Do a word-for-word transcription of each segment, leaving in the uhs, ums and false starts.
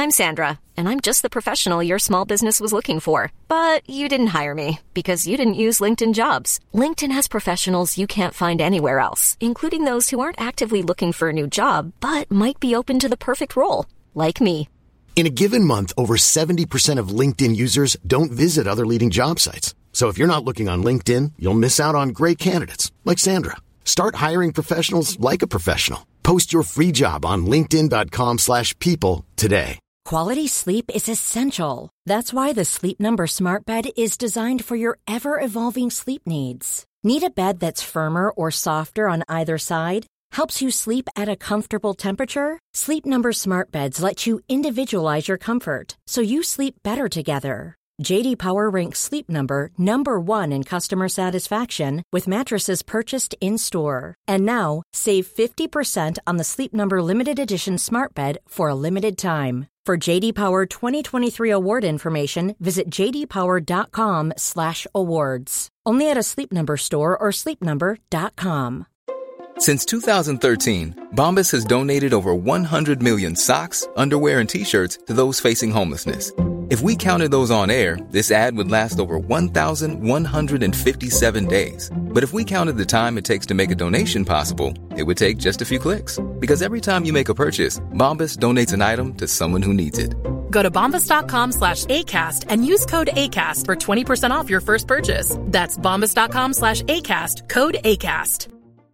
I'm Sandra, and I'm just the professional your small business was looking for. But you didn't hire me because you didn't use LinkedIn Jobs. LinkedIn has professionals you can't find anywhere else, including those who aren't actively looking for a new job, but might be open to the perfect role, like me. In a given month, over seventy percent of LinkedIn users don't visit other leading job sites. So if you're not looking on LinkedIn, you'll miss out on great candidates like Sandra. Start hiring professionals like a professional. Post your free job on linkedin.com slash people today. Quality sleep is essential. That's why the Sleep Number Smart Bed is designed for your ever-evolving sleep needs. Need a bed that's firmer or softer on either side? Helps you sleep at a comfortable temperature? Sleep Number Smart Beds let you individualize your comfort so you sleep better together. J D Power ranks Sleep Number number one in customer satisfaction with mattresses purchased in-store. And now, save fifty percent on the Sleep Number Limited Edition Smart Bed for a limited time. For J D Power twenty twenty-three award information, visit jdpower.com slash awards. Only at a Sleep Number store or sleep number dot com. Since two thousand thirteen, Bombas has donated over one hundred million socks, underwear, and T-shirts to those facing homelessness. If we counted those on air, this ad would last over one thousand one hundred fifty-seven days. But if we counted the time it takes to make a donation possible, it would take just a few clicks. Because every time you make a purchase, Bombas donates an item to someone who needs it. Go to bombas.com slash ACAST and use code ACAST for twenty percent off your first purchase. That's bombas.com slash ACAST, code ACAST.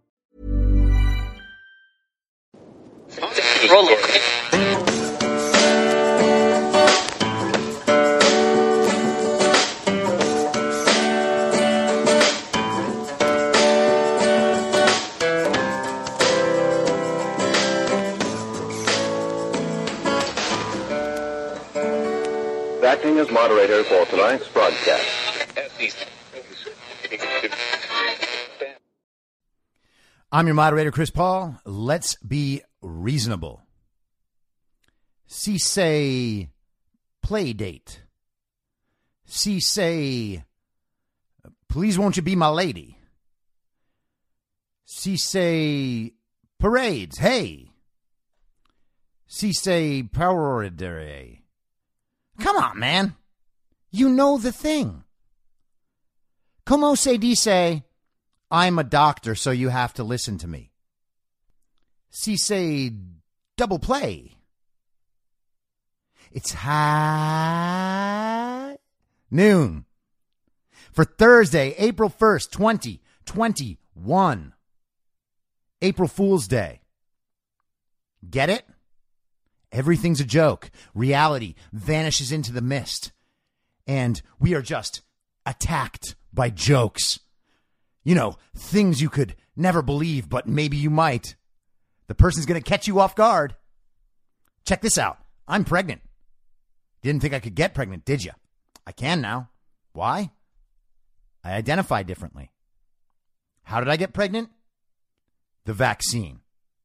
Roll Acting as moderator for tonight's broadcast. I'm your moderator, Chris Paul. Let's be reasonable. Si say play date. Si say please won't you be my lady. Si say parades. Hey. Si say parade. Come on, man. You know the thing. Como se dice, I'm a doctor, so you have to listen to me. Si say double play. It's high noon for Thursday, April first, twenty twenty-one. April Fool's Day. Get it? Everything's a joke. Reality vanishes into the mist. And we are just attacked by jokes. You know, things you could never believe, but maybe you might. The person's going to catch you off guard. Check this out. I'm pregnant. Didn't think I could get pregnant, did you? I can now. Why? I identify differently. How did I get pregnant? The vaccine.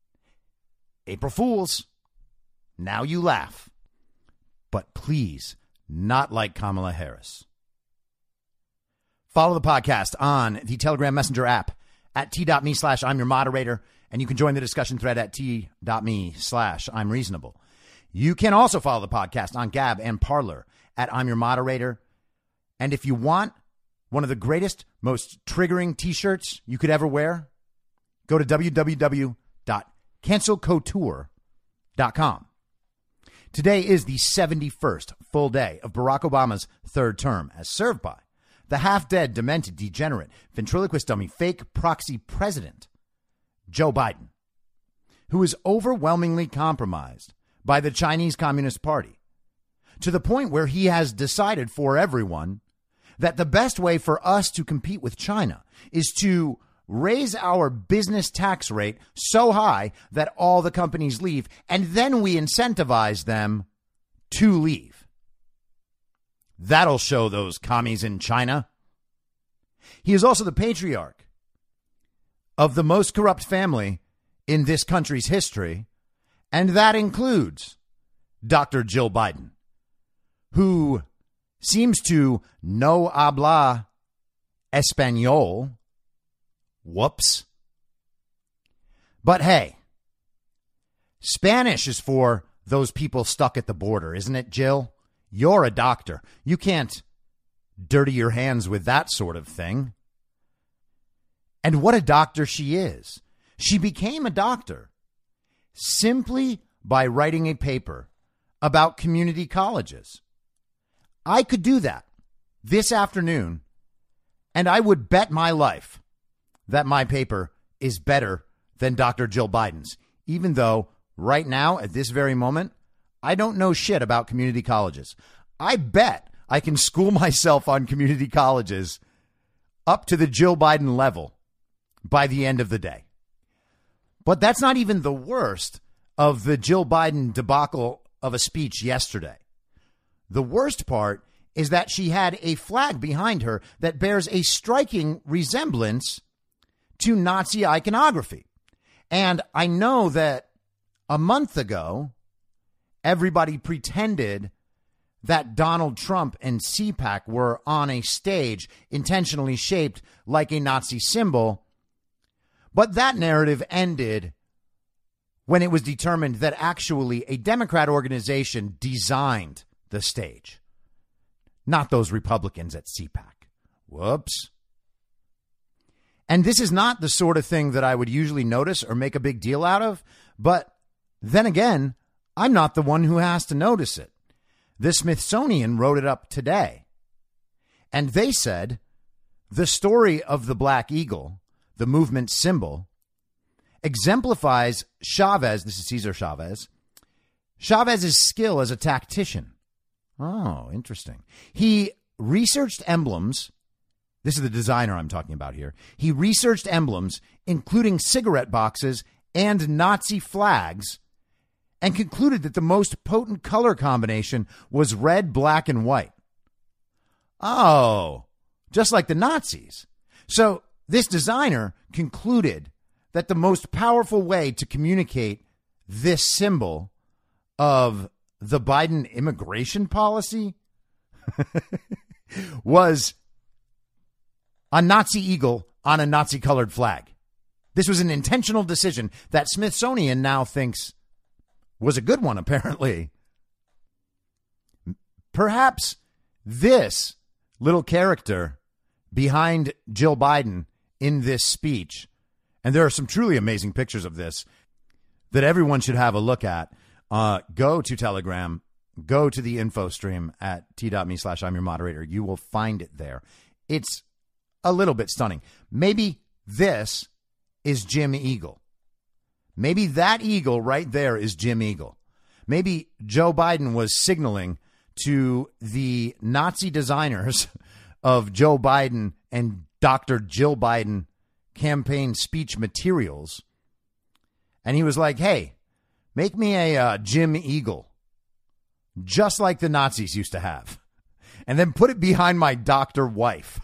April Fools. Now you laugh. But please, not like Kamala Harris. Follow the podcast on the Telegram Messenger app at t.me slash I'm your moderator. And you can join the discussion thread at t.me slash I'm reasonable. You can also follow the podcast on Gab and Parler at I'm your moderator. And if you want one of the greatest, most triggering t-shirts you could ever wear, go to w w w dot cancel couture dot com. Today is the seventy-first full day of Barack Obama's third term, as served by the half-dead, demented, degenerate, ventriloquist dummy, fake proxy president, Joe Biden, who is overwhelmingly compromised by the Chinese Communist Party, to the point where he has decided for everyone that the best way for us to compete with China is to raise our business tax rate so high that all the companies leave, and then we incentivize them to leave. That'll show those commies in China. He is also the patriarch of the most corrupt family in this country's history, and that includes Doctor Jill Biden, who seems to no habla español. Whoops. But hey, Spanish is for those people stuck at the border, isn't it, Jill? You're a doctor. You can't dirty your hands with that sort of thing. And what a doctor she is. She became a doctor simply by writing a paper about community colleges. I could do that this afternoon, and I would bet my life that my paper is better than Doctor Jill Biden's, even though right now, at this very moment, I don't know shit about community colleges. I bet I can school myself on community colleges up to the Jill Biden level by the end of the day. But that's not even the worst of the Jill Biden debacle of a speech yesterday. The worst part is that she had a flag behind her that bears a striking resemblance to Nazi iconography. And I know that a month ago, everybody pretended that Donald Trump and C PAC were on a stage intentionally shaped like a Nazi symbol. But that narrative ended when it was determined that actually a Democrat organization designed the stage, not those Republicans at C PAC. Whoops. And this is not the sort of thing that I would usually notice or make a big deal out of. But then again, I'm not the one who has to notice it. The Smithsonian wrote it up today. And they said the story of the Black Eagle, the movement symbol, exemplifies Chavez, this is Cesar Chavez, Chavez's skill as a tactician. Oh, interesting. He researched emblems. This is the designer I'm talking about here. He researched emblems, including cigarette boxes and Nazi flags, and concluded that the most potent color combination was red, black, and white. Oh, just like the Nazis. So this designer concluded that the most powerful way to communicate this symbol of the Biden immigration policy was a Nazi eagle on a Nazi-colored flag. This was an intentional decision that Smithsonian now thinks was a good one, apparently. Perhaps this little character behind Jill Biden in this speech, and there are some truly amazing pictures of this that everyone should have a look at. Uh, go to Telegram, go to the info stream at t.me slash I'm your moderator. You will find it there. It's a little bit stunning. Maybe this is Jim Eagle. Maybe that eagle right there is Jim Eagle. Maybe Joe Biden was signaling to the Nazi designers of Joe Biden and Doctor Jill Biden campaign speech materials. And he was like, hey, make me a uh, Jim Eagle, just like the Nazis used to have, and then put it behind my doctor wife.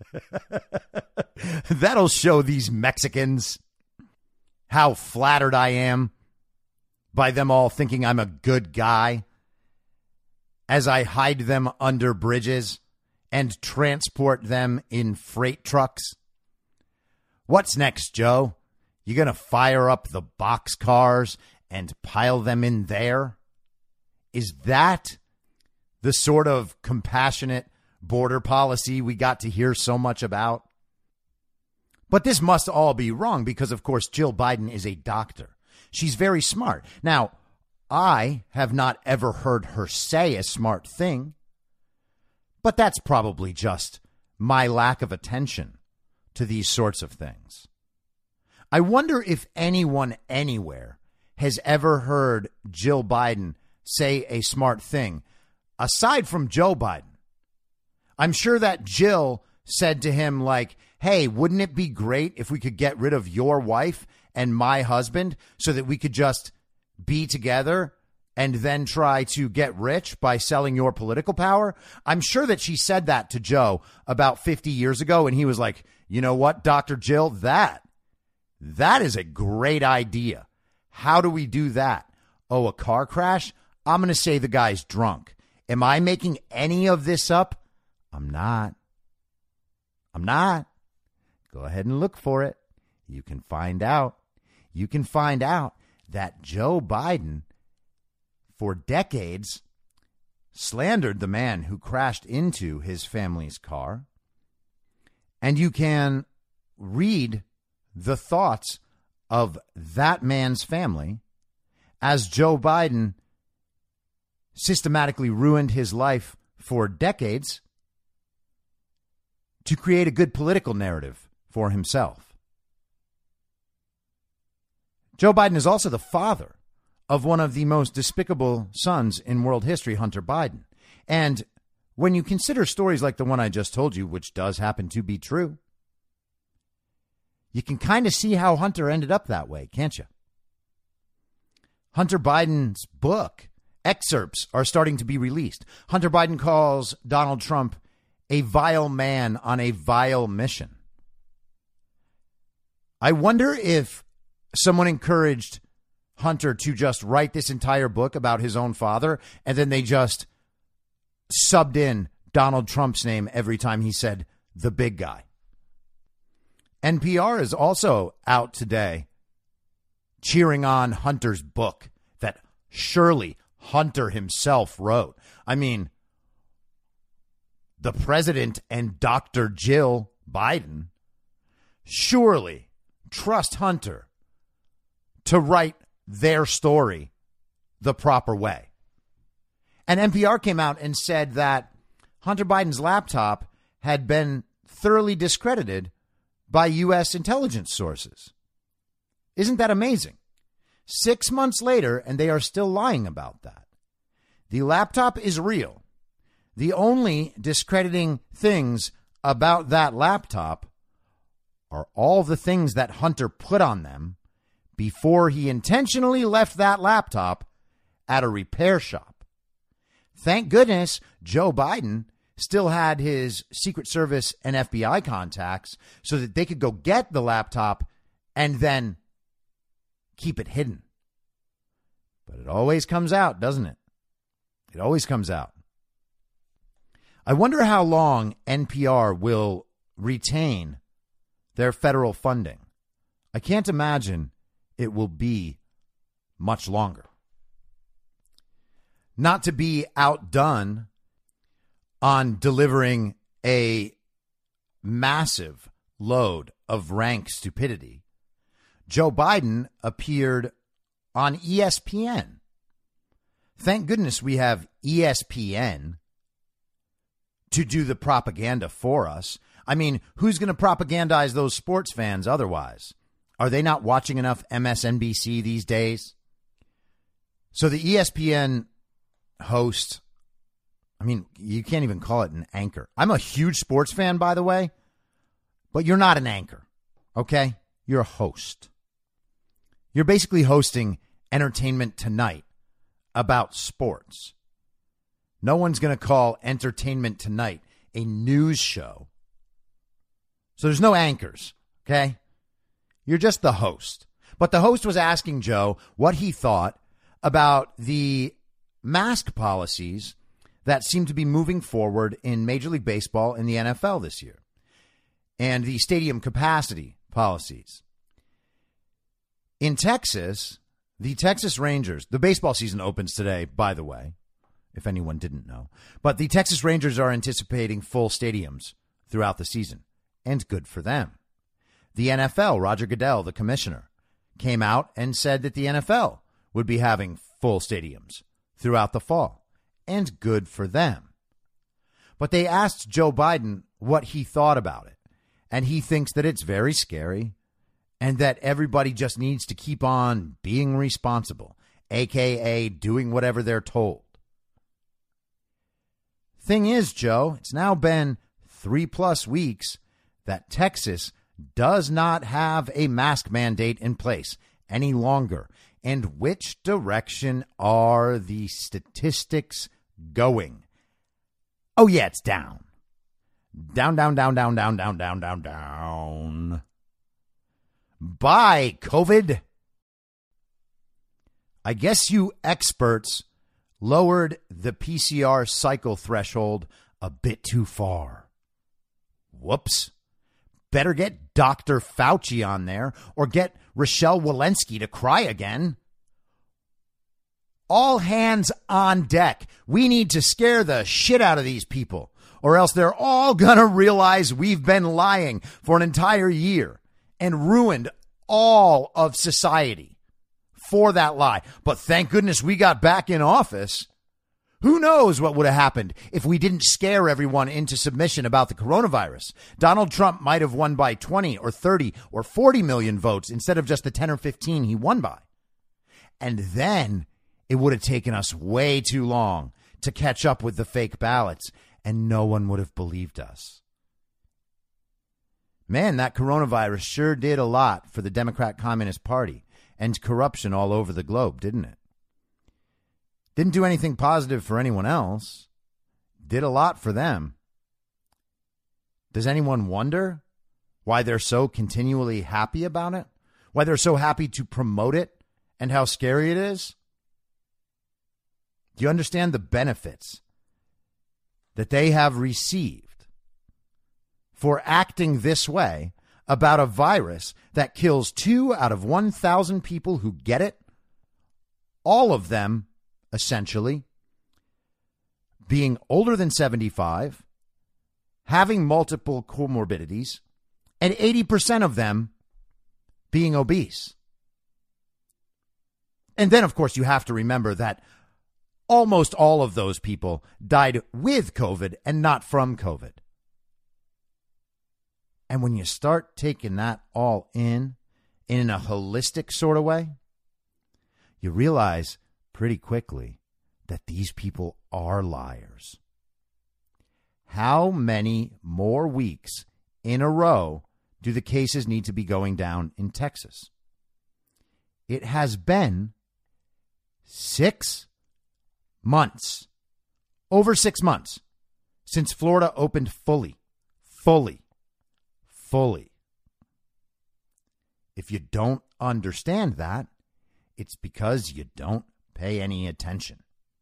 That'll show these Mexicans how flattered I am by them all thinking I'm a good guy as I hide them under bridges and transport them in freight trucks. What's next, Joe? You going to fire up the boxcars and pile them in there? Is that the sort of compassionate border policy we got to hear so much about? But this must all be wrong because, of course, Jill Biden is a doctor. She's very smart. Now, I have not ever heard her say a smart thing, but that's probably just my lack of attention to these sorts of things. I wonder if anyone anywhere has ever heard Jill Biden say a smart thing aside from Joe Biden. I'm sure that Jill said to him, like, hey, wouldn't it be great if we could get rid of your wife and my husband so that we could just be together and then try to get rich by selling your political power? I'm sure that she said that to Joe about fifty years ago. And he was like, you know what, Doctor Jill, that, that is a great idea. How do we do that? Oh, a car crash? I'm going to say the guy's drunk. Am I making any of this up? I'm not. I'm not. Go ahead and look for it. You can find out. You can find out that Joe Biden for decades, slandered the man who crashed into his family's car. And you can read the thoughts of that man's family as Joe Biden systematically ruined his life for decades to create a good political narrative for himself. Joe Biden is also the father of one of the most despicable sons in world history, Hunter Biden. And when you consider stories like the one I just told you, which does happen to be true, you can kind of see how Hunter ended up that way, can't you? Hunter Biden's book excerpts are starting to be released. Hunter Biden calls Donald Trump a vile man on a vile mission. I wonder if someone encouraged Hunter to just write this entire book about his own father, and then they just subbed in Donald Trump's name every time he said the big guy. N P R is also out today cheering on Hunter's book that surely Hunter himself wrote. I mean, the president and Doctor Jill Biden surely trust Hunter to write their story the proper way. And N P R came out and said that Hunter Biden's laptop had been thoroughly discredited by U S intelligence sources. Isn't that amazing? Six months later, and they are still lying about that. The laptop is real. The only discrediting things about that laptop are all the things that Hunter put on them before he intentionally left that laptop at a repair shop. Thank goodness Joe Biden still had his Secret Service and F B I contacts so that they could go get the laptop and then keep it hidden. But it always comes out, doesn't it? It always comes out. I wonder how long N P R will retain their federal funding. I can't imagine it will be much longer. Not to be outdone on delivering a massive load of rank stupidity, Joe Biden appeared on E S P N. Thank goodness we have E S P N to do the propaganda for us. I mean, who's going to propagandize those sports fans otherwise? Are they not watching enough M S N B C these days? So the E S P N host, I mean, you can't even call it an anchor. I'm a huge sports fan, by the way, but you're not an anchor, okay? You're a host. You're basically hosting Entertainment Tonight about sports. No one's going to call Entertainment Tonight a news show. So there's no anchors, okay? You're just the host. But the host was asking Joe what he thought about the mask policies that seem to be moving forward in Major League Baseball and the N F L this year, and the stadium capacity policies. In Texas, the Texas Rangers, the baseball season opens today, by the way, if anyone didn't know, but the Texas Rangers are anticipating full stadiums throughout the season, and good for them. The N F L, Roger Goodell, the commissioner, came out and said that the N F L would be having full stadiums throughout the fall, and good for them. But they asked Joe Biden what he thought about it, and he thinks that it's very scary and that everybody just needs to keep on being responsible, a k a doing whatever they're told. Thing is, Joe, it's now been three plus weeks that Texas does not have a mask mandate in place any longer. And which direction are the statistics going? Oh, yeah, it's down. Down, down, down, down, down, down, down, down, down. Bye, COVID. I guess you experts lowered the P C R cycle threshold a bit too far. Whoops. Better get Doctor Fauci on there or get Rochelle Walensky to cry again. All hands on deck. We need to scare the shit out of these people, or else they're all gonna realize we've been lying for an entire year and ruined all of society for that lie. But thank goodness we got back in office. Who knows what would have happened if we didn't scare everyone into submission about the coronavirus? Donald Trump might have won by twenty or thirty or forty million votes instead of just the ten or fifteen he won by. And then it would have taken us way too long to catch up with the fake ballots, and no one would have believed us. Man, that coronavirus sure did a lot for the Democrat Communist Party and corruption all over the globe, didn't it? Didn't do anything positive for anyone else. Did a lot for them. Does anyone wonder why they're so continually happy about it? Why they're so happy to promote it and how scary it is? Do you understand the benefits that they have received for acting this way about a virus that kills two out of one thousand people who get it? All of them, essentially, being older than seventy-five, having multiple comorbidities, and eighty percent of them being obese. And then, of course, you have to remember that almost all of those people died with COVID and not from COVID. And when you start taking that all in, in a holistic sort of way, you realize pretty quickly that these people are liars. How many more weeks in a row do the cases need to be going down in Texas? It has been six months, over six months, since Florida opened fully, fully, fully. If you don't understand that, it's because you don't pay any attention.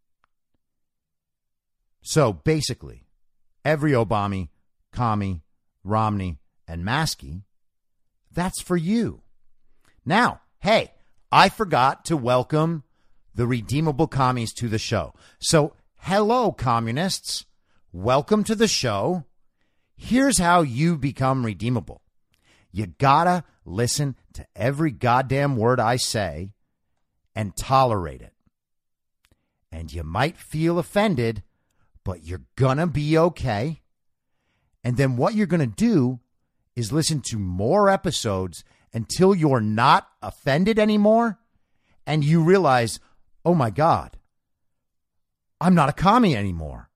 So basically, every Obama, Commie, Romney, and Maskey, that's for you. Now, hey, I forgot to welcome the redeemable commies to the show. So, hello, communists. Welcome to the show. Here's how you become redeemable. You gotta listen to every goddamn word I say and tolerate it. And you might feel offended, but you're gonna be okay. And then what you're gonna do is listen to more episodes until you're not offended anymore and you realize, oh my God, I'm not a commie anymore.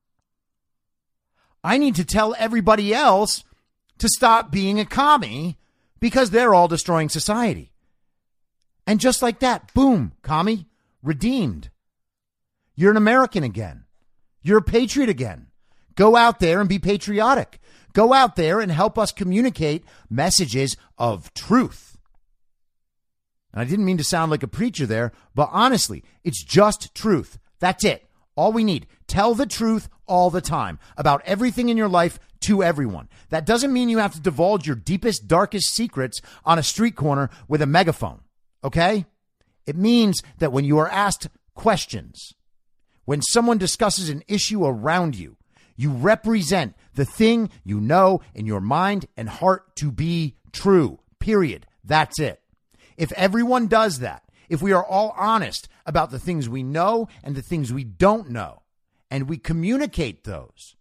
I need to tell everybody else to stop being a commie because they're all destroying society. And just like that, boom, commie, redeemed. You're an American again. You're a patriot again. Go out there and be patriotic. Go out there and help us communicate messages of truth. And I didn't mean to sound like a preacher there, but honestly, it's just truth. That's it. All we need. Tell the truth all the time about everything in your life to everyone. That doesn't mean you have to divulge your deepest, darkest secrets on a street corner with a megaphone. Okay? It means that when you are asked questions, when someone discusses an issue around you, you represent the thing you know in your mind and heart to be true. Period. That's it. If everyone does that, if we are all honest about the things we know and the things we don't know, and we communicate those,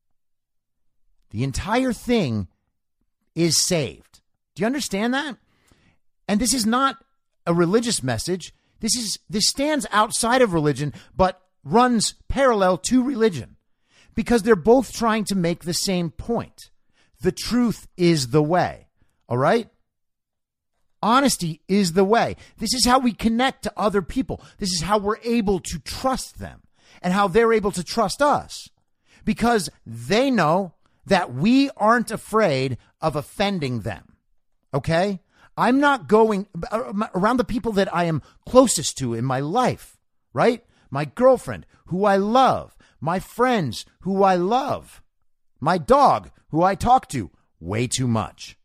the entire thing is saved. Do you understand that? And this is not a religious message. This is this stands outside of religion, but runs parallel to religion because they're both trying to make the same point. The truth is the way. All right? Honesty is the way. This is how we connect to other people. This is how we're able to trust them and how they're able to trust us because they know that we aren't afraid of offending them. Okay? I'm not going around the people that I am closest to in my life, right? My girlfriend, who I love, my friends, who I love, my dog, who I talk to way too much.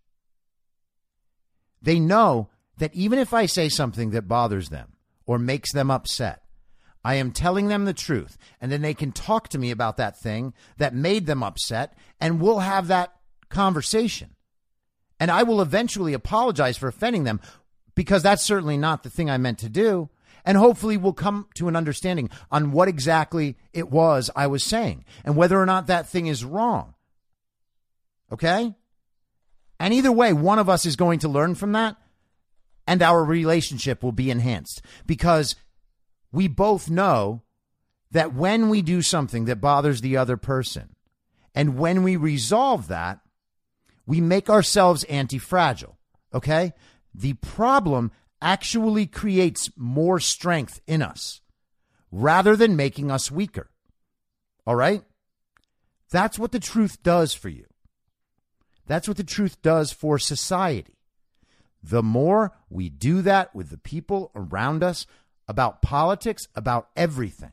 They know that even if I say something that bothers them or makes them upset, I am telling them the truth, and then they can talk to me about that thing that made them upset, and we'll have that conversation. And I will eventually apologize for offending them, because that's certainly not the thing I meant to do. And hopefully we'll come to an understanding on what exactly it was I was saying and whether or not that thing is wrong. Okay? And either way, one of us is going to learn from that, and our relationship will be enhanced, because we both know that when we do something that bothers the other person, and when we resolve that, we make ourselves anti-fragile. Okay? The problem actually creates more strength in us rather than making us weaker. All right? That's what the truth does for you. That's what the truth does for society. The more we do that with the people around us about politics, about everything,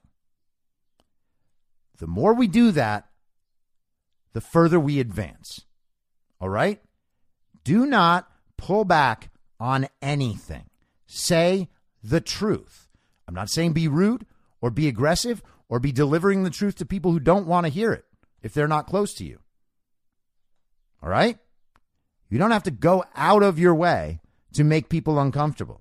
the more we do that, the further we advance. All right? Do not pull back on anything. Say the truth. I'm not saying be rude or be aggressive or be delivering the truth to people who don't want to hear it if they're not close to you. All right? You don't have to go out of your way to make people uncomfortable.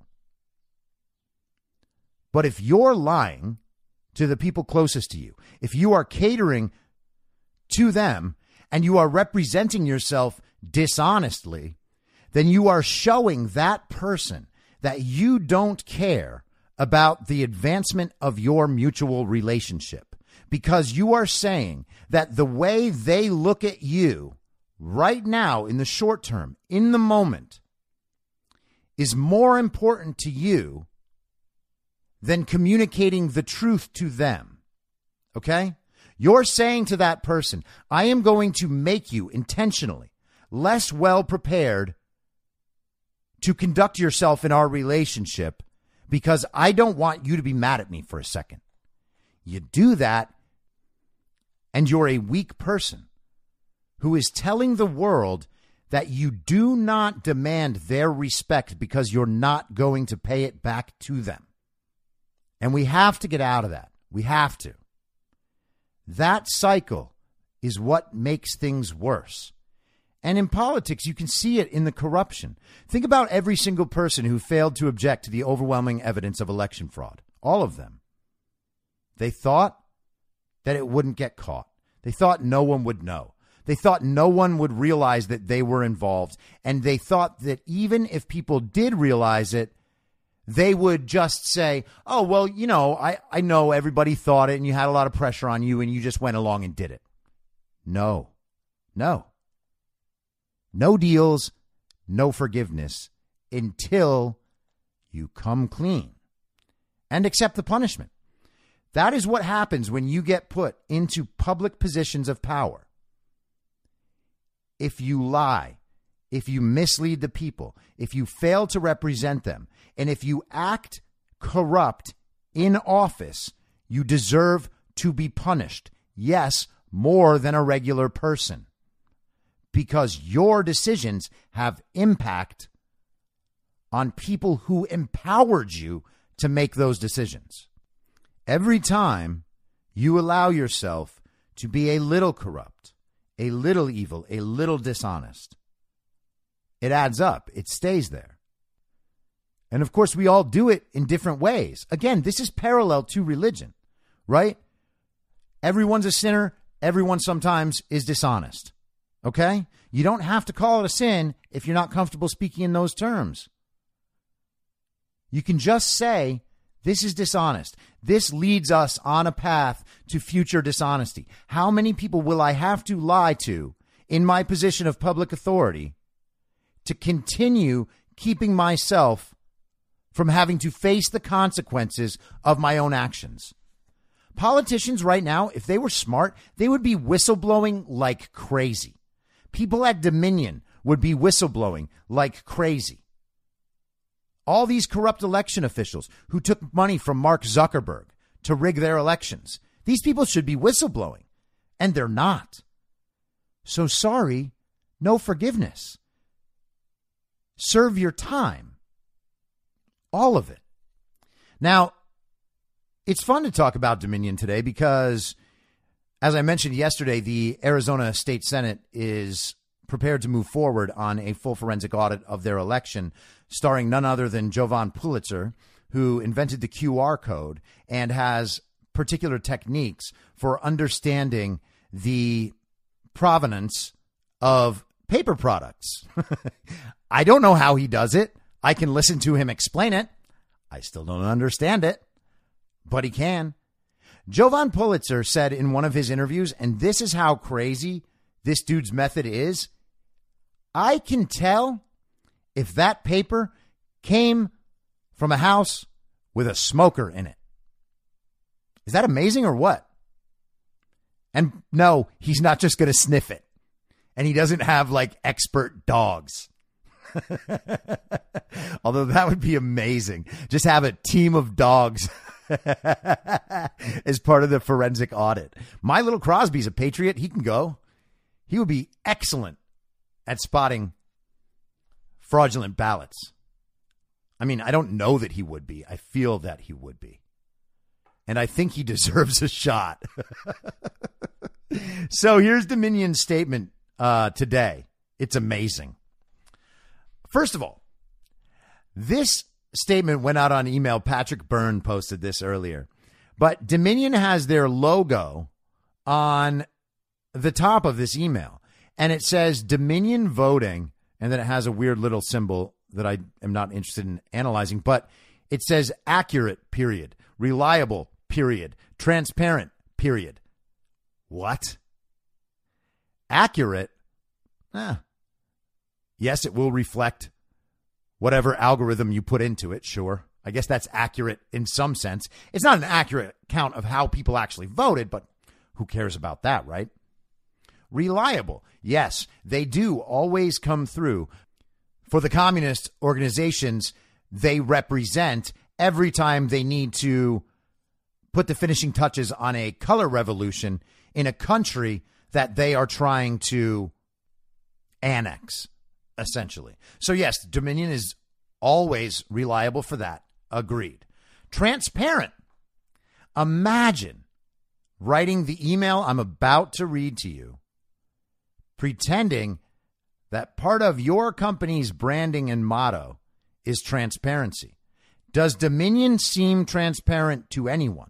But if you're lying to the people closest to you, if you are catering to them and you are representing yourself dishonestly, then you are showing that person that you don't care about the advancement of your mutual relationship, because you are saying that the way they look at you right now in the short term, in the moment, is more important to you than communicating the truth to them. Okay? You're saying to that person, I am going to make you intentionally less well prepared to conduct yourself in our relationship because I don't want you to be mad at me for a second. You do that, and you're a weak person who is telling the world that you do not demand their respect because you're not going to pay it back to them. And we have to get out of that. We have to. That cycle is what makes things worse. And in politics, you can see it in the corruption. Think about every single person who failed to object to the overwhelming evidence of election fraud. All of them. They thought that it wouldn't get caught. They thought no one would know. They thought no one would realize that they were involved. And they thought that even if people did realize it, they would just say, oh, well, you know, I, I know everybody thought it and you had a lot of pressure on you and you just went along and did it. No, no. No deals, no forgiveness until you come clean and accept the punishment. That is what happens when you get put into public positions of power. If you lie, if you mislead the people, if you fail to represent them, and if you act corrupt in office, you deserve to be punished. Yes, more than a regular person. Because your decisions have impact on people who empowered you to make those decisions. Every time you allow yourself to be a little corrupt, a little evil, a little dishonest, it adds up. It stays there. And of course, we all do it in different ways. Again, this is parallel to religion, right? Everyone's a sinner. Everyone sometimes is dishonest. Okay? You don't have to call it a sin if you're not comfortable speaking in those terms. You can just say, this is dishonest. This leads us on a path to future dishonesty. How many people will I have to lie to in my position of public authority to continue keeping myself from having to face the consequences of my own actions? Politicians right now, if they were smart, they would be whistleblowing like crazy. People at Dominion would be whistleblowing like crazy. All these corrupt election officials who took money from Mark Zuckerberg to rig their elections, these people should be whistleblowing, and they're not. So sorry, no forgiveness. Serve your time. All of it. Now, it's fun to talk about Dominion today because, as I mentioned yesterday, the Arizona State Senate is prepared to move forward on a full forensic audit of their election, starring none other than Jovan Pulitzer, who invented the Q R code and has particular techniques for understanding the provenance of paper products. I don't know how he does it. I can listen to him explain it. I still don't understand it, but he can. Jovan Pulitzer said in one of his interviews, and this is how crazy this dude's method is, I can tell if that paper came from a house with a smoker in it. Is that amazing or what? And no, he's not just going to sniff it. And he doesn't have like expert dogs. Although that would be amazing. Just have a team of dogs as part of the forensic audit. My little Crosby's a patriot. He can go. He would be excellent at spotting fraudulent ballots. I mean, I don't know that he would be. I feel that he would be. And I think he deserves a shot. So here's Dominion's statement uh, today. It's amazing. First of all, this statement went out on email. Patrick Byrne posted this earlier. But Dominion has their logo on the top of this email. And it says Dominion Voting. And then it has a weird little symbol that I am not interested in analyzing. But it says accurate, period. Reliable, period. Transparent, period. What? Accurate? Eh. Yes, it will reflect whatever algorithm you put into it, sure. I guess that's accurate in some sense. It's not an accurate count of how people actually voted, but who cares about that, right? Reliable. Yes, they do always come through for the communist organizations they represent every time they need to put the finishing touches on a color revolution in a country that they are trying to annex, essentially. So yes, Dominion is always reliable for that. Agreed. Transparent. Imagine writing the email I'm about to read to you, pretending that part of your company's branding and motto is transparency. Does Dominion seem transparent to anyone?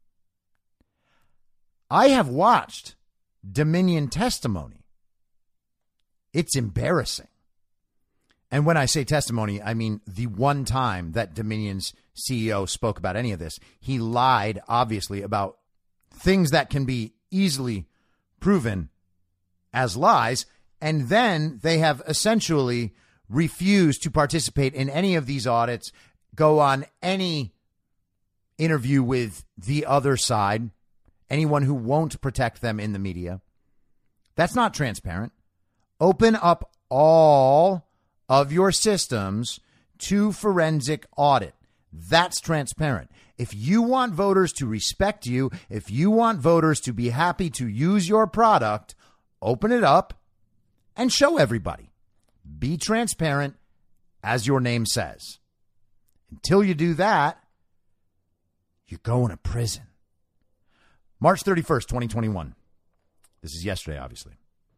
I have watched Dominion testimony. It's embarrassing. And when I say testimony, I mean the one time that Dominion's C E O spoke about any of this. He lied, obviously, about things that can be easily proven as lies. And then they have essentially refused to participate in any of these audits, go on any interview with the other side, anyone who won't protect them in the media. That's not transparent. Open up all of your systems to forensic audit. That's transparent. If you want voters to respect you, if you want voters to be happy to use your product, open it up and show everybody. Be transparent, as your name says. Until you do that, you're going to prison. March thirty-first, twenty twenty-one. This is yesterday, obviously.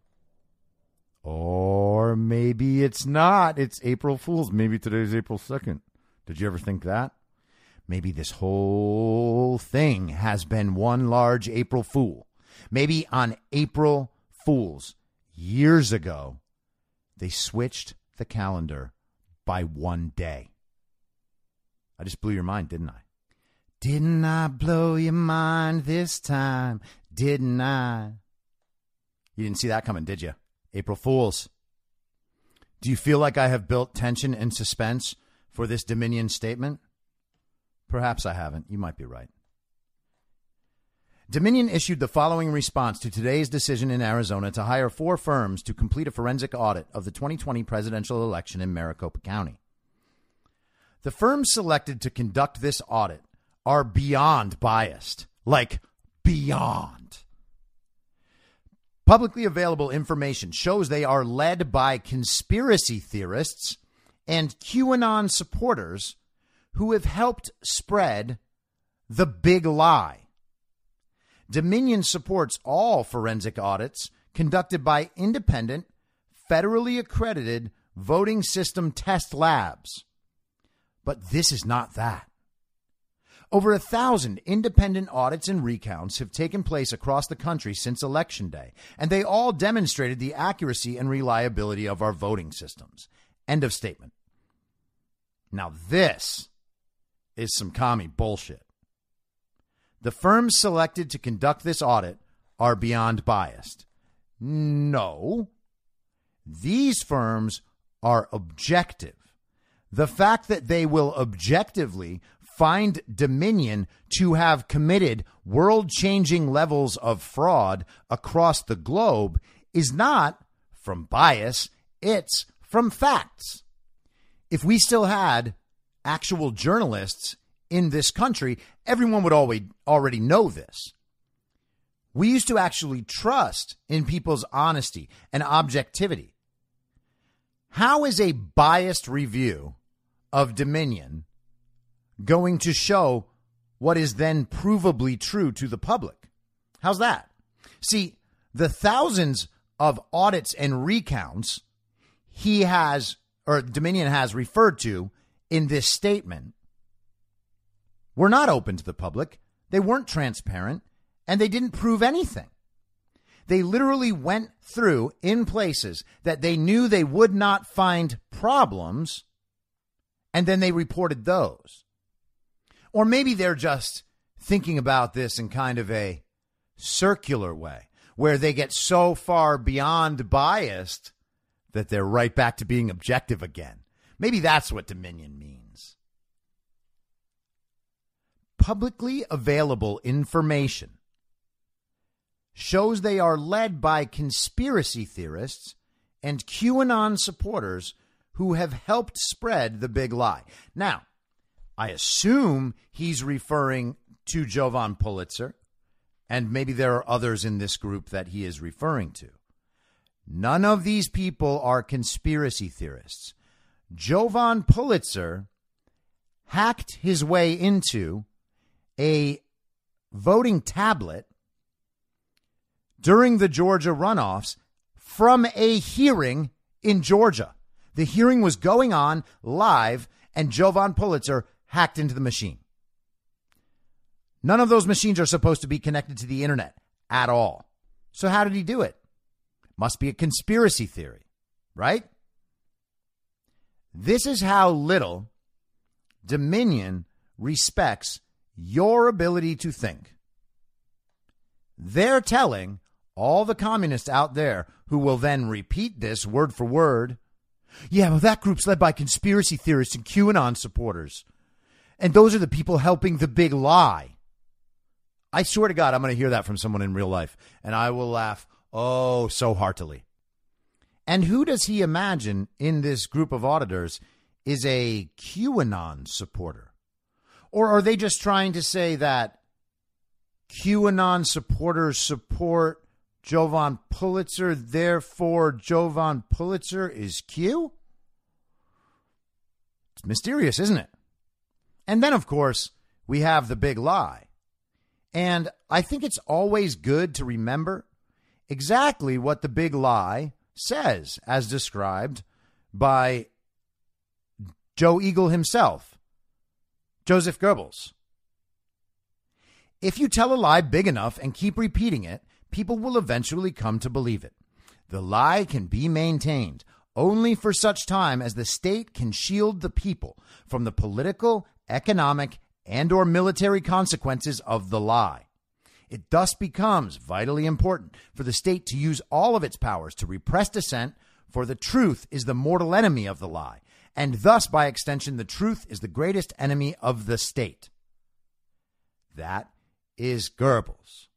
Or maybe it's not. It's April Fool's. Maybe today's April second. Did you ever think that? Maybe this whole thing has been one large April Fool. Maybe on April Fool's years ago, they switched the calendar by one day. I just blew your mind, didn't I? Didn't I blow your mind this time? Didn't I? You didn't see that coming, did you? April Fools. Do you feel like I have built tension and suspense for this Dominion statement? Perhaps I haven't. You might be right. Dominion issued the following response to today's decision in Arizona to hire four firms to complete a forensic audit of the twenty twenty presidential election in Maricopa County. The firms selected to conduct this audit are beyond biased, like beyond. Publicly available information shows they are led by conspiracy theorists and QAnon supporters who have helped spread the big lie. Dominion supports all forensic audits conducted by independent, federally accredited voting system test labs. But this is not that. Over a thousand independent audits and recounts have taken place across the country since Election Day, and they all demonstrated the accuracy and reliability of our voting systems. End of statement. Now this is some commie bullshit. The firms selected to conduct this audit are beyond biased. No. These firms are objective. The fact that they will objectively find Dominion to have committed world-changing levels of fraud across the globe is not from bias, it's from facts. If we still had actual journalists in this country, everyone would always already know this. We used to actually trust in people's honesty and objectivity. How is a biased review of Dominion going to show what is then provably true to the public? How's that? See, the thousands of audits and recounts he has, or Dominion has referred to in this statement, were not open to the public. They weren't transparent, and they didn't prove anything. They literally went through in places that they knew they would not find problems, and then they reported those. Or maybe they're just thinking about this in kind of a circular way, where they get so far beyond biased that they're right back to being objective again. Maybe that's what Dominion means. Publicly available information shows they are led by conspiracy theorists and QAnon supporters who have helped spread the big lie. Now, I assume he's referring to Jovan Pulitzer, and maybe there are others in this group that he is referring to. None of these people are conspiracy theorists. Jovan Pulitzer hacked his way into a voting tablet during the Georgia runoffs from a hearing in Georgia. The hearing was going on live, and Jovan Pulitzer hacked into the machine. None of those machines are supposed to be connected to the internet at all. So how did he do it? Must be a conspiracy theory, right? This is how little Dominion respects your ability to think. They're telling all the communists out there who will then repeat this word for word, yeah, well, that group's led by conspiracy theorists and QAnon supporters. And those are the people helping the big lie. I swear to God, I'm going to hear that from someone in real life, and I will laugh, oh, so heartily. And who does he imagine in this group of auditors is a QAnon supporter? Or are they just trying to say that QAnon supporters support Jovan Pulitzer, therefore Jovan Pulitzer is Q? It's mysterious, isn't it? And then, of course, we have the big lie. And I think it's always good to remember exactly what the big lie says, as described by Joe Eagle himself, Joseph Goebbels. If you tell a lie big enough and keep repeating it, people will eventually come to believe it. The lie can be maintained only for such time as the state can shield the people from the political, economic, and or military consequences of the lie. It thus becomes vitally important for the state to use all of its powers to repress dissent, for the truth is the mortal enemy of the lie, and thus, by extension, the truth is the greatest enemy of the state. That is Goebbels.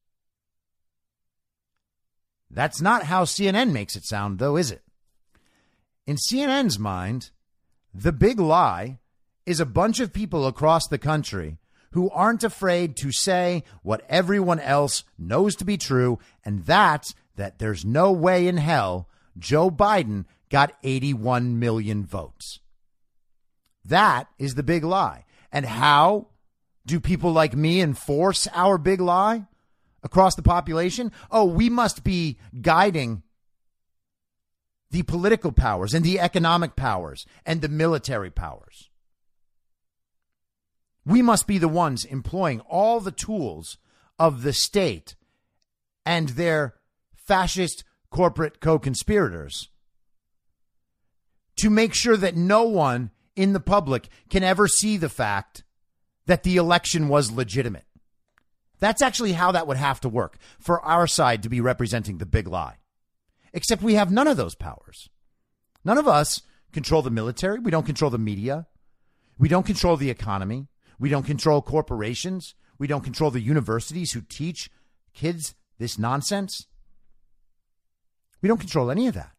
That's not how C N N makes it sound, though, is it? In C N N's mind, the big lie is a bunch of people across the country who aren't afraid to say what everyone else knows to be true, and that's that there's no way in hell Joe Biden got eighty-one million votes. That is the big lie. And how do people like me enforce our big lie across the population? Oh, we must be guiding the political powers and the economic powers and the military powers. We must be the ones employing all the tools of the state and their fascist corporate co-conspirators to make sure that no one in the public can ever see the fact that the election was legitimate. That's actually how that would have to work for our side to be representing the big lie. Except we have none of those powers. None of us control the military. We don't control the media. We don't control the economy. We don't control corporations. We don't control the universities who teach kids this nonsense. We don't control any of that.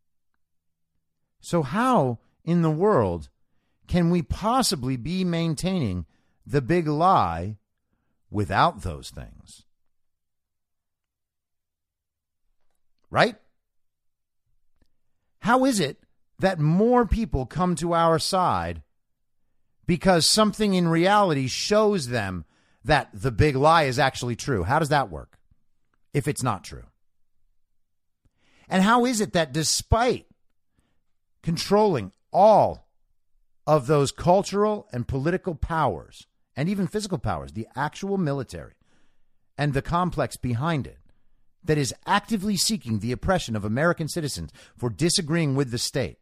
So how in the world can we possibly be maintaining the big lie without those things? Right? How is it that more people come to our side because something in reality shows them that the big lie is actually true? How does that work if it's not true? And how is it that despite controlling all of those cultural and political powers and even physical powers, the actual military and the complex behind it that is actively seeking the oppression of American citizens for disagreeing with the state,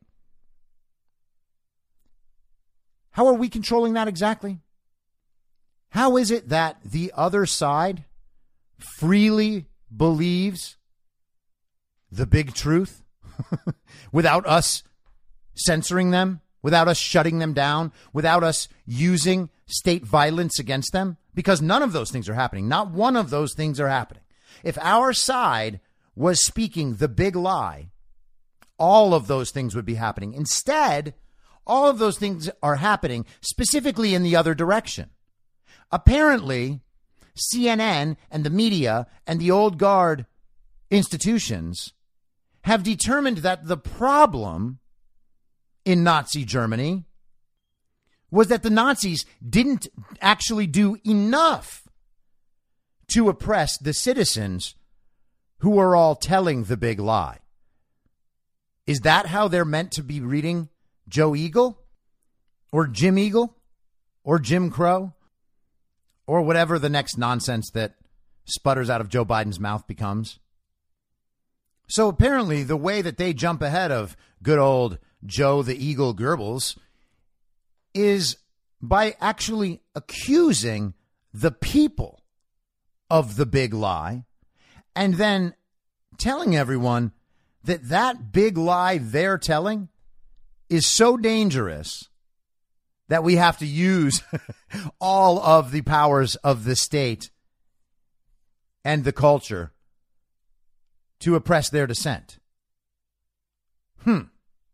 how are we controlling that exactly? How is it that the other side freely believes the big truth without us censoring them, without us shutting them down, without us using state violence against them? Because none of those things are happening. Not one of those things are happening. If our side was speaking the big lie, all of those things would be happening. Instead, all of those things are happening specifically in the other direction. Apparently, C N N and the media and the old guard institutions have determined that the problem in Nazi Germany was that the Nazis didn't actually do enough to oppress the citizens who are all telling the big lie. Is that how they're meant to be reading Joe Eagle or Jim Eagle or Jim Crow or whatever the next nonsense that sputters out of Joe Biden's mouth becomes? So apparently the way that they jump ahead of good old Joe the Eagle Goebbels is by actually accusing the people of the big lie and then telling everyone that that big lie they're telling is so dangerous that we have to use all of the powers of the state and the culture to oppress their dissent. Hmm.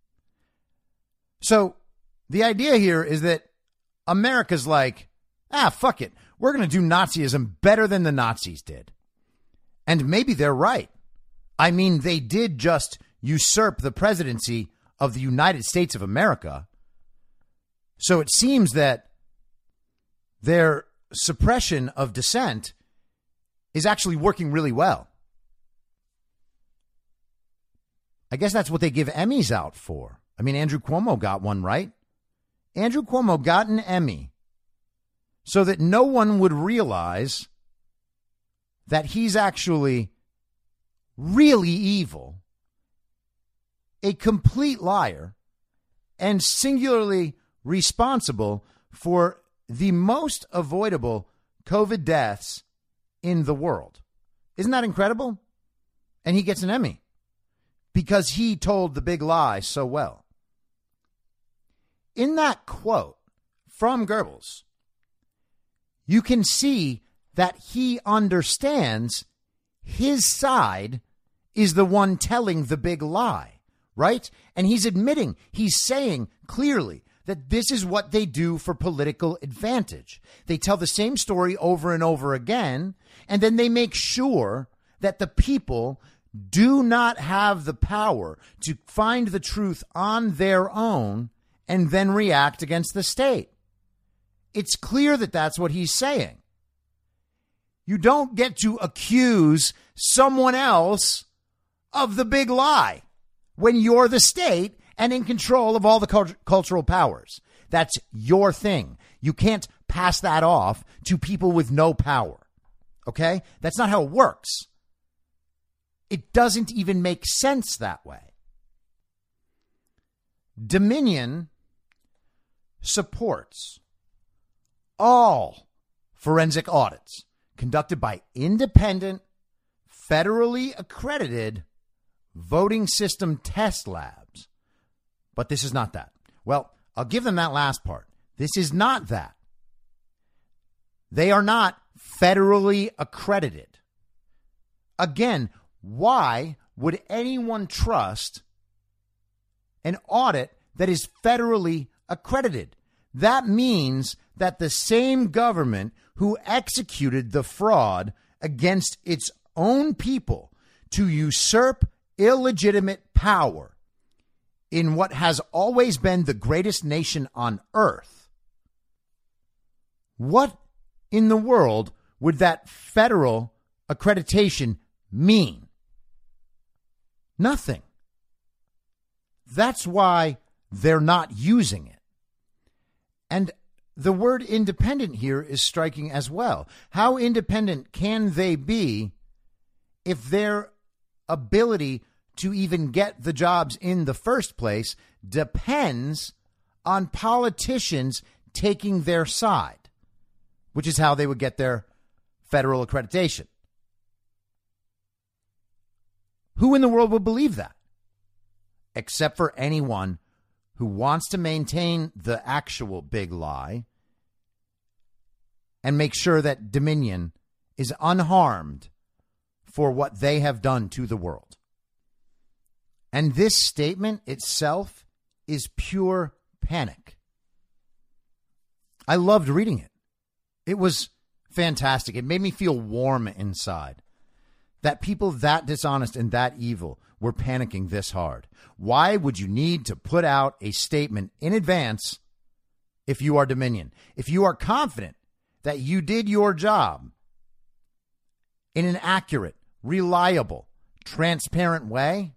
So the idea here is that America's like, ah, fuck it. We're going to do Nazism better than the Nazis did. And maybe they're right. I mean, they did just usurp the presidency of the United States of America. So it seems that their suppression of dissent is actually working really well. I guess that's what they give Emmys out for. I mean, Andrew Cuomo got one, right? Andrew Cuomo got an Emmy so that no one would realize that he's actually really evil, a complete liar, and singularly responsible for the most avoidable COVID deaths in the world. Isn't that incredible? And he gets an Emmy because he told the big lie so well. In that quote from Goebbels, you can see that he understands his side is the one telling the big lie, right? And he's admitting, he's saying clearly that this is what they do for political advantage. They tell the same story over and over again, and then they make sure that the people do not have the power to find the truth on their own and then react against the state. it's clear that that's what he's saying. You don't get to accuse someone else of the big lie when you're the state and in control of all the cult- cultural powers. That's your thing. You can't pass that off to people with no power. Okay? That's not how it works. It doesn't even make sense that way. Dominion supports all forensic audits conducted by independent, federally accredited voting system test labs. But this is not that. Well, I'll give them that last part. This is not that. They are not federally accredited. Again, why would anyone trust an audit that is federally accredited? That means that the same government who executed the fraud against its own people to usurp illegitimate power in what has always been the greatest nation on earth. What in the world would that federal accreditation mean? Nothing. That's why they're not using it. And the word independent here is striking as well. How independent can they be if their ability to even get the jobs in the first place depends on politicians taking their side, which is how they would get their federal accreditation? Who in the world would believe that? Except for anyone who wants to maintain the actual big lie and make sure that Dominion is unharmed for what they have done to the world. And this statement itself is pure panic. I loved reading it. It was fantastic. It made me feel warm inside that people that dishonest and that evil were panicking this hard. Why would you need to put out a statement in advance if you are Dominion? If you are confident that you did your job in an accurate, reliable, transparent way,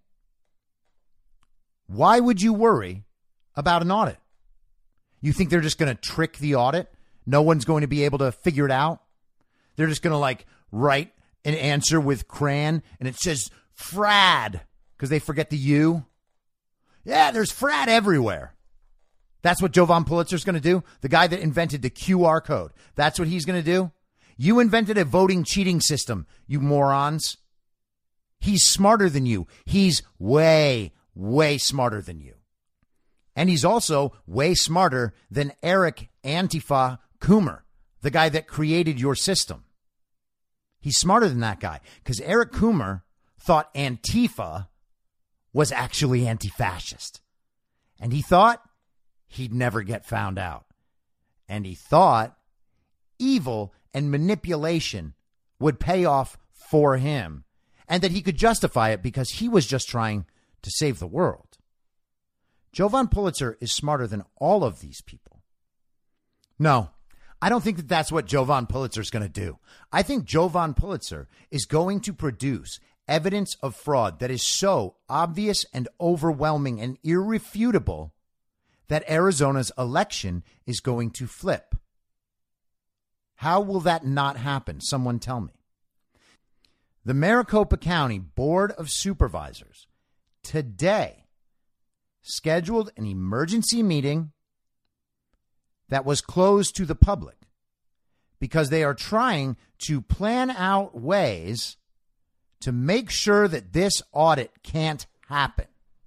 why would you worry about an audit? You think they're just going to trick the audit? No one's going to be able to figure it out? They're just going to like write an answer with crayon and it says Frad because they forget the U. Yeah, there's Frad everywhere. That's what Jovan Pulitzer's going to do. The guy that invented the Q R code. That's what he's going to do. You invented a voting cheating system, you morons. He's smarter than you. He's way, way smarter than you. And he's also way smarter than Eric Antifa Coomer, the guy that created your system. He's smarter than that guy because Eric Coomer thought Antifa was actually anti-fascist. And he thought he'd never get found out. And he thought evil and manipulation would pay off for him and that he could justify it because he was just trying to save the world. Jovan Pulitzer is smarter than all of these people. No, I don't think that that's what Jovan Pulitzer is going to do. I think Jovan Pulitzer is going to produce evidence of fraud that is so obvious and overwhelming and irrefutable that Arizona's election is going to flip. How will that not happen? Someone tell me. The Maricopa County Board of Supervisors today scheduled an emergency meeting that was closed to the public because they are trying to plan out ways to make sure that this audit can't happen.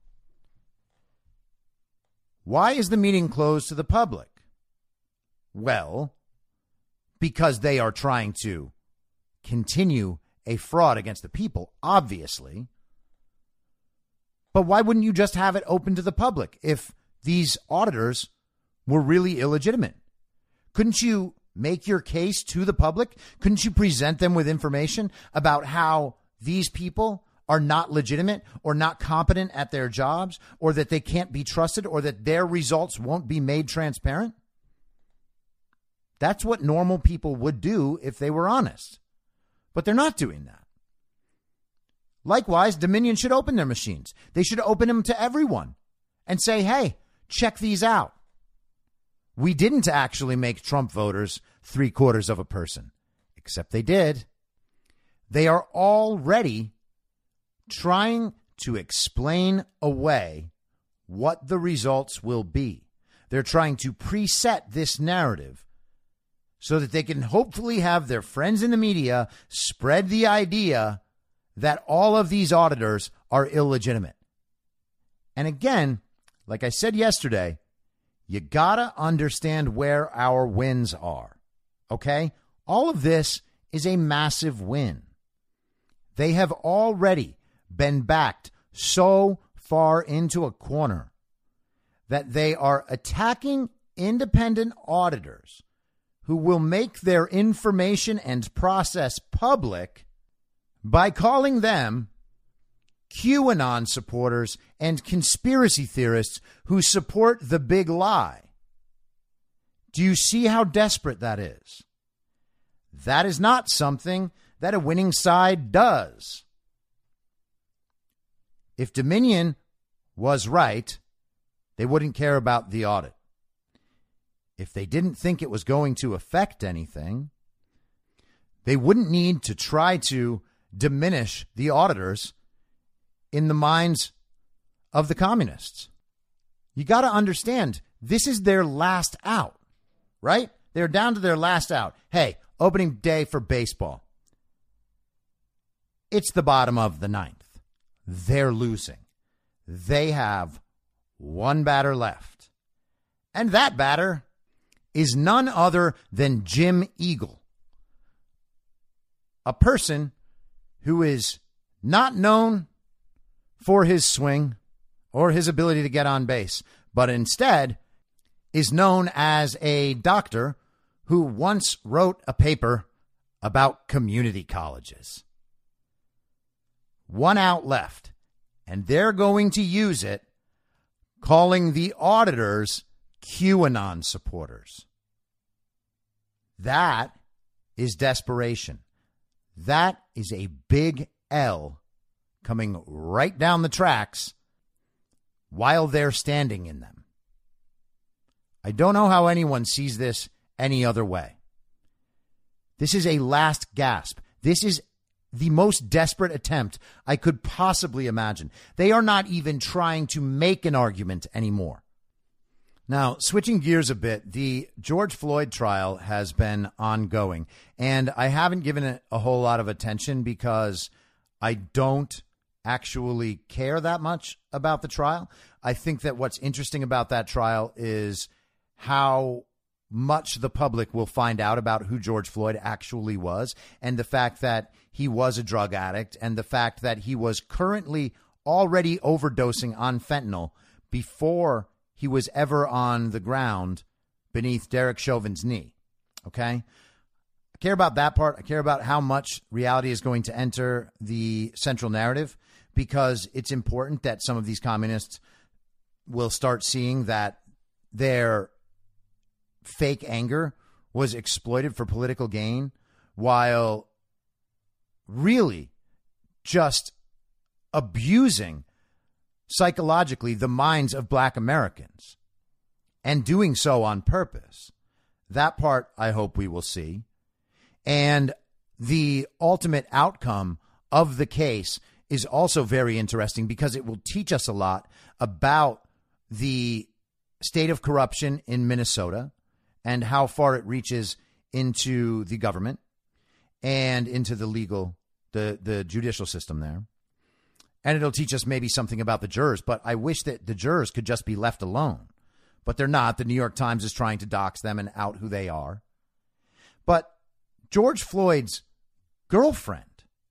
Why is the meeting closed to the public? Well, because they are trying to continue a fraud against the people, obviously. But why wouldn't you just have it open to the public if these auditors were really illegitimate? Couldn't you make your case to the public? Couldn't you present them with information about how these people are not legitimate or not competent at their jobs or that they can't be trusted or that their results won't be made transparent? That's what normal people would do if they were honest. But they're not doing that. Likewise, Dominion should open their machines. They should open them to everyone and say, hey, check these out. We didn't actually make Trump voters three quarters of a person, except they did. They are already trying to explain away what the results will be. They're trying to preset this narrative so that they can hopefully have their friends in the media spread the idea that all of these auditors are illegitimate. And again, like I said yesterday, you gotta understand where our wins are, okay? All of this is a massive win. They have already been backed so far into a corner that they are attacking independent auditors who will make their information and process public by calling them QAnon supporters and conspiracy theorists who support the big lie. Do you see how desperate that is? That is not something that a winning side does. If Dominion was right, they wouldn't care about the audit. If they didn't think it was going to affect anything, they wouldn't need to try to diminish the auditors in the minds of the communists. You got to understand, this is their last out, right? They're down to their last out. Hey, opening day for baseball. It's the bottom of the ninth. They're losing. They have one batter left. And that batter is none other than Jim Eagle, a person who is not known for his swing or his ability to get on base, but instead is known as a doctor who once wrote a paper about community colleges. One out left, and they're going to use it, calling the auditors QAnon supporters. That is desperation. That is a big L coming right down the tracks while they're standing in them. I don't know how anyone sees this any other way. This is a last gasp. This is the most desperate attempt I could possibly imagine. They are not even trying to make an argument anymore. Now, switching gears a bit, the George Floyd trial has been ongoing, and I haven't given it a whole lot of attention because I don't actually care that much about the trial. I think that what's interesting about that trial is how much the public will find out about who George Floyd actually was, and the fact that he was a drug addict, and the fact that he was currently already overdosing on fentanyl before he was ever on the ground beneath Derek Chauvin's knee. Okay? I care about that part. I care about how much reality is going to enter the central narrative, because it's important that some of these communists will start seeing that their fake anger was exploited for political gain, while really just abusing psychologically the minds of Black Americans, and doing so on purpose. That part I hope we will see. And the ultimate outcome of the case is also very interesting, because it will teach us a lot about the state of corruption in Minnesota and how far it reaches into the government and into the legal, the, the judicial system there. And it'll teach us maybe something about the jurors, but I wish that the jurors could just be left alone. But they're not. The New York Times is trying to dox them and out who they are. But George Floyd's girlfriend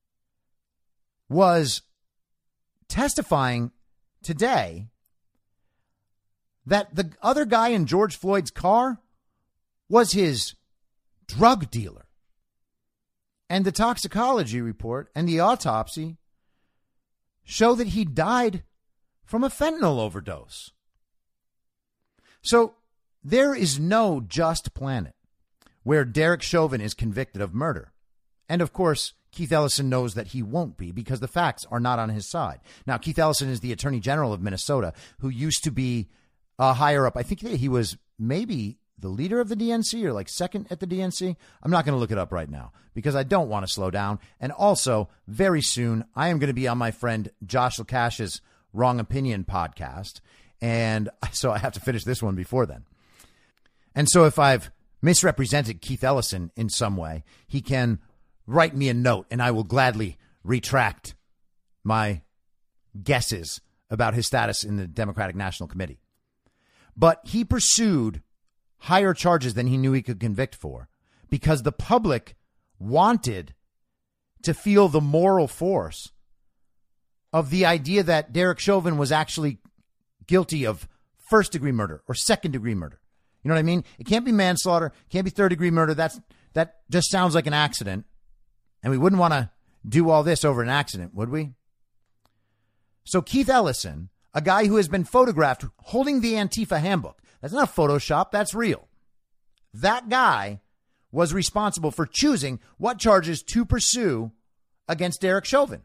was testifying today that the other guy in George Floyd's car was his drug dealer. And the toxicology report and the autopsy show that he died from a fentanyl overdose. So there is no just planet where Derek Chauvin is convicted of murder. And of course, Keith Ellison knows that he won't be because the facts are not on his side. Now, Keith Ellison is the Attorney General of Minnesota, who used to be uh, higher up. I think he was maybe the leader of the D N C or like second at the D N C. I'm not going to look it up right now because I don't want to slow down. And also, very soon, I am going to be on my friend Josh Lukash's Wrong Opinion podcast. And so I have to finish this one before then. And so if I've misrepresented Keith Ellison in some way, he can write me a note and I will gladly retract my guesses about his status in the Democratic National Committee. But he pursued higher charges than he knew he could convict for because the public wanted to feel the moral force of the idea that Derek Chauvin was actually guilty of first degree murder or second degree murder. You know what I mean? It can't be manslaughter. It can't be third degree murder. That's that just sounds like an accident. And we wouldn't want to do all this over an accident, would we? So Keith Ellison, a guy who has been photographed holding the Antifa handbook. That's not Photoshop. That's real. That guy was responsible for choosing what charges to pursue against Derek Chauvin.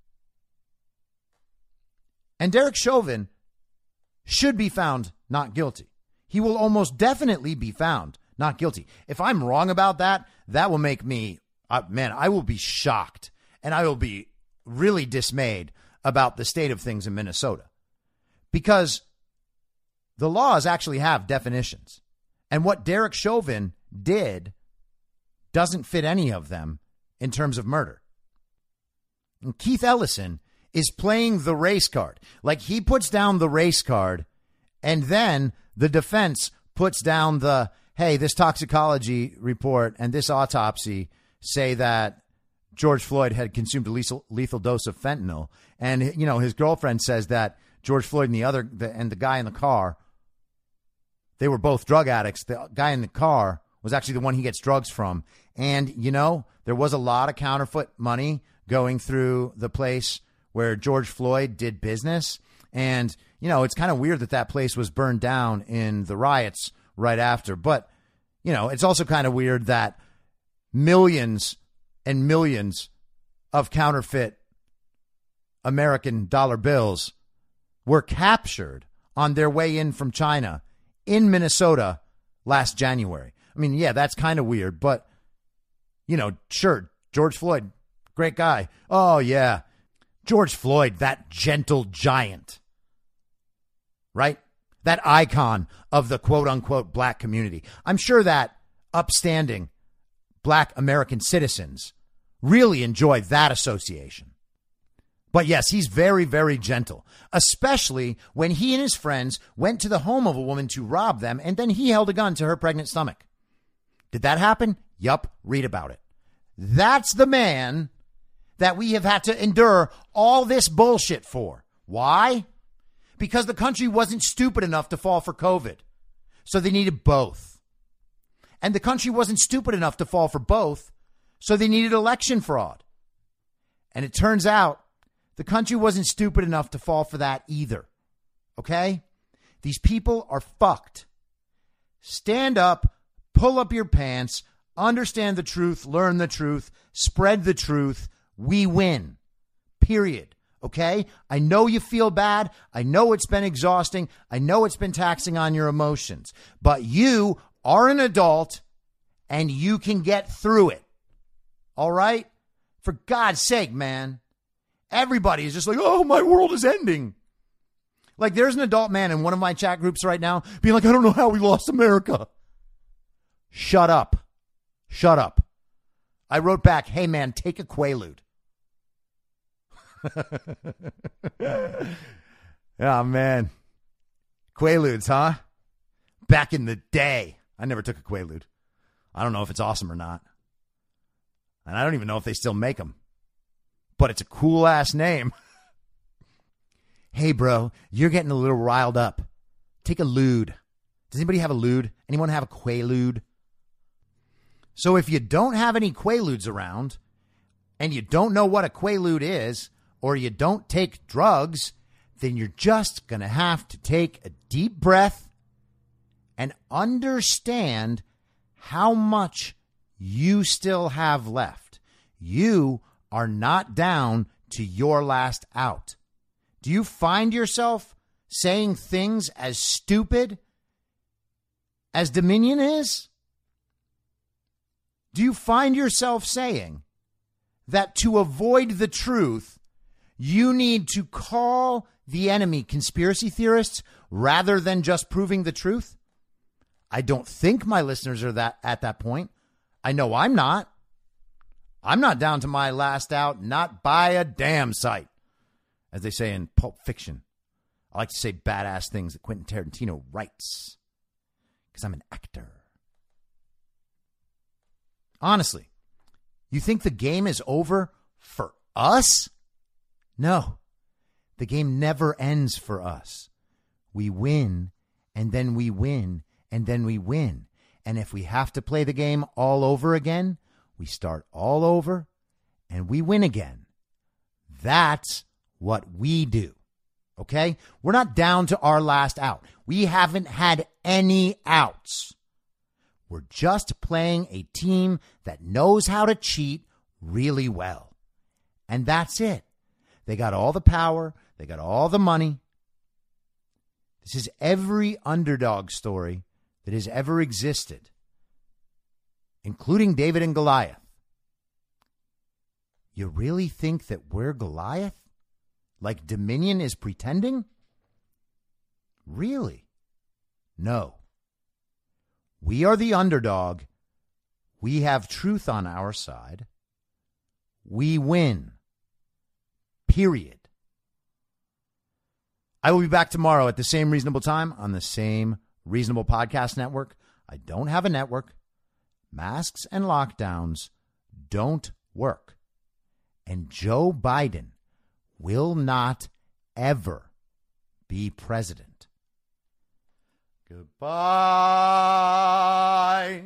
And Derek Chauvin should be found not guilty. He will almost definitely be found not guilty. If I'm wrong about that, that will make me, uh, man, I will be shocked and I will be really dismayed about the state of things in Minnesota because the laws actually have definitions. And what Derek Chauvin did doesn't fit any of them in terms of murder. And Keith Ellison is playing the race card. Like he puts down the race card and then the defense puts down the, hey, this toxicology report and this autopsy say that George Floyd had consumed a lethal, lethal dose of fentanyl. And, you know, his girlfriend says that George Floyd and the other the, and the guy in the car, they were both drug addicts. The guy in the car was actually the one he gets drugs from. And, you know, there was a lot of counterfeit money going through the place where George Floyd did business. And, you know, it's kind of weird that that place was burned down in the riots right after. But, you know, it's also kind of weird that millions and millions of counterfeit American dollar bills were captured on their way in from China in Minnesota last January. I mean, yeah, that's kind of weird, but, you know, sure, George Floyd, great guy. Oh, yeah, George Floyd, that gentle giant, right? That icon of the quote unquote black community. I'm sure that upstanding black American citizens really enjoy that association. But yes, he's very, very gentle, especially when he and his friends went to the home of a woman to rob them, and then he held a gun to her pregnant stomach. Did that happen? Yup, read about it. That's the man that we have had to endure all this bullshit for. Why? Because the country wasn't stupid enough to fall for COVID. So they needed both. And the country wasn't stupid enough to fall for both. So they needed election fraud. And it turns out the country wasn't stupid enough to fall for that either. Okay? These people are fucked. Stand up, pull up your pants, understand the truth, learn the truth, spread the truth. We win. Period. Okay? I know you feel bad. I know it's been exhausting. I know it's been taxing on your emotions. But you are an adult and you can get through it. All right? For God's sake, man. Everybody is just like, oh, my world is ending. Like, there's an adult man in one of my chat groups right now being like, I don't know how we lost America. Shut up. Shut up. I wrote back, hey, man, take a Quaalude. Oh, man. Quaaludes, huh? Back in the day. I never took a Quaalude. I don't know if it's awesome or not. And I don't even know if they still make them. But it's a cool-ass name. Hey, bro, you're getting a little riled up. Take a lude. Does anybody have a lude? Anyone have a Quaalude? So if you don't have any Quaaludes around, and you don't know what a Quaalude is, or you don't take drugs, then you're just going to have to take a deep breath and understand how much you still have left. You are not down to your last out. Do you find yourself saying things as stupid as Dominion is? Do you find yourself saying that to avoid the truth, you need to call the enemy conspiracy theorists rather than just proving the truth? I don't think my listeners are that at that point. I know I'm not. I'm not down to my last out, not by a damn sight, as they say in Pulp Fiction. I like to say badass things that Quentin Tarantino writes because I'm an actor. Honestly, you think the game is over for us? No, the game never ends for us. We win, and then we win, and then we win. And if we have to play the game all over again, we start all over, and we win again. That's what we do, okay? We're not down to our last out. We haven't had any outs. We're just playing a team that knows how to cheat really well. And that's it. They got all the power. They got all the money. This is every underdog story that has ever existed, including David and Goliath. You really think that we're Goliath? Like Dominion is pretending? Really? No. We are the underdog. We have truth on our side. We win. Period. I will be back tomorrow at the same reasonable time on the same reasonable podcast network. I don't have a network. Masks and lockdowns don't work. And Joe Biden will not ever be president. Goodbye.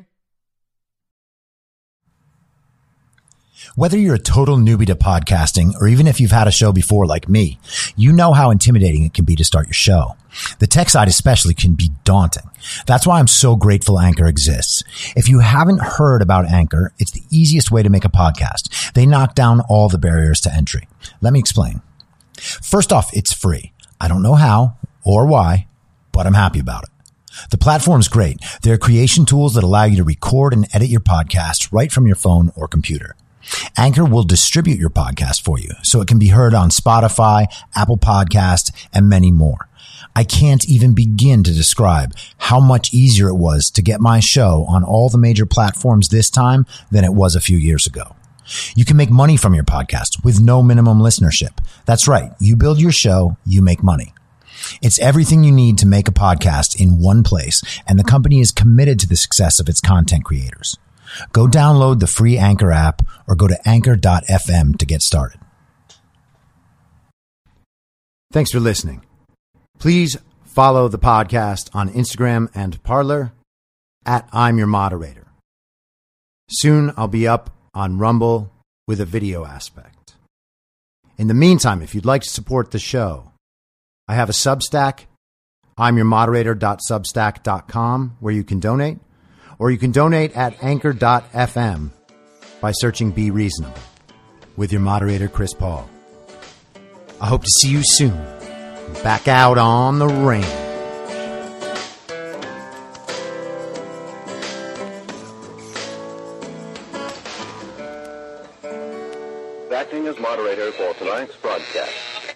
Whether you're a total newbie to podcasting or even if you've had a show before like me, you know how intimidating it can be to start your show. The tech side especially can be daunting. That's why I'm so grateful Anchor exists. If you haven't heard about Anchor, it's the easiest way to make a podcast. They knock down all the barriers to entry. Let me explain. First off, it's free. I don't know how or why, but I'm happy about it. The platform's great. There are creation tools that allow you to record and edit your podcast right from your phone or computer. Anchor will distribute your podcast for you so it can be heard on Spotify, Apple Podcasts, and many more. I can't even begin to describe how much easier it was to get my show on all the major platforms this time than it was a few years ago. You can make money from your podcast with no minimum listenership. That's right. You build your show, you make money. It's everything you need to make a podcast in one place, and the company is committed to the success of its content creators. Go download the free Anchor app or go to anchor dot f m to get started. Thanks for listening. Please follow the podcast on Instagram and Parler at I'm Your Moderator. Soon I'll be up on Rumble with a video aspect. In the meantime, if you'd like to support the show, I have a Substack, I'm your moderator dot substack dot com, where you can donate, or you can donate at anchor dot f m by searching Be Reasonable with your moderator, Chris Paul. I hope to see you soon, back out on the range. Acting as moderator for tonight's broadcast.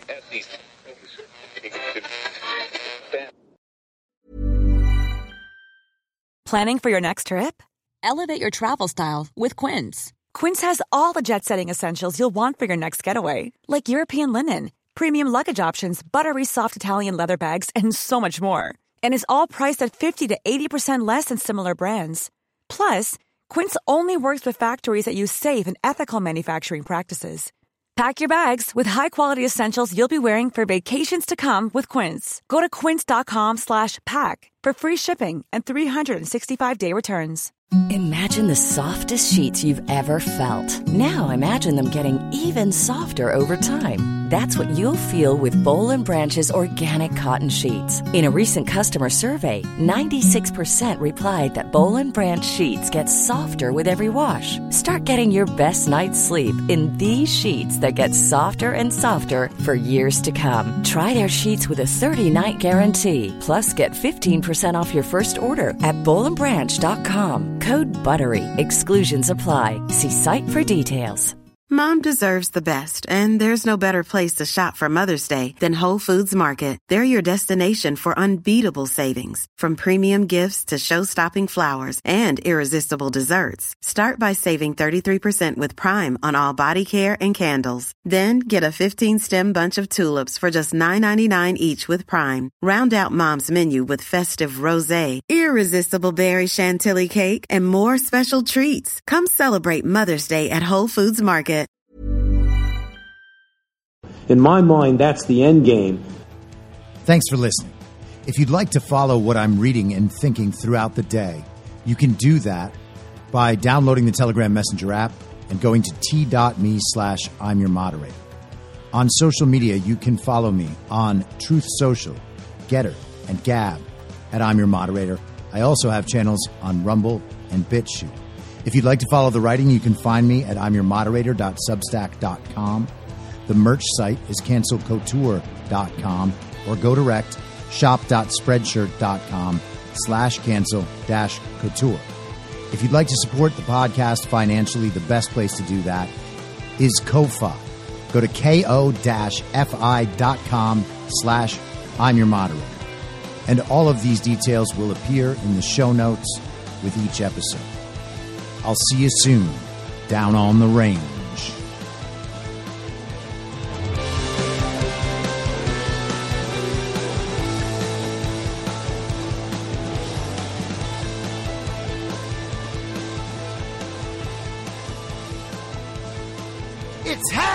Planning for your next trip? Elevate your travel style with Quince. Quince has all the jet-setting essentials you'll want for your next getaway, like European linen, premium luggage options, buttery soft Italian leather bags, and so much more. And is all priced at fifty to eighty percent less than similar brands. Plus, Quince only works with factories that use safe and ethical manufacturing practices. Pack your bags with high-quality essentials you'll be wearing for vacations to come with Quince. Go to quince dot com slash pack for free shipping and three sixty-five day returns. Imagine the softest sheets you've ever felt. Now imagine them getting even softer over time. That's what you'll feel with Boll and Branch's organic cotton sheets. In a recent customer survey, ninety-six percent replied that Boll and Branch sheets get softer with every wash. Start getting your best night's sleep in these sheets that get softer and softer for years to come. Try their sheets with a thirty-night guarantee. Plus, get fifteen percent off your first order at boll and branch dot com. Code BUTTERY. Exclusions apply. See site for details. Mom deserves the best, and there's no better place to shop for Mother's Day than Whole Foods Market. They're your destination for unbeatable savings, from premium gifts to show-stopping flowers and irresistible desserts. Start by saving thirty-three percent with Prime on all body care and candles. Then get a fifteen-stem bunch of tulips for just nine ninety-nine each with Prime. Round out Mom's menu with festive rosé, irresistible berry chantilly cake, and more special treats. Come celebrate Mother's Day at Whole Foods Market. In my mind, that's the end game. Thanks for listening. If you'd like to follow what I'm reading and thinking throughout the day, you can do that by downloading the Telegram Messenger app and going to t.me slash I'm your moderator. On social media, you can follow me on Truth Social, Getter, and Gab at I'm your moderator. I also have channels on Rumble and BitChute. If you'd like to follow the writing, you can find me at I'm your moderator dot substack dot com. The merch site is cancel couture dot com or go direct shop dot spreadshirt dot com slash cancel dash couture. If you'd like to support the podcast financially, the best place to do that is Ko-Fi. Go to ko-fi.com slash I'm your moderator. And all of these details will appear in the show notes with each episode. I'll see you soon down on the range. It's happening!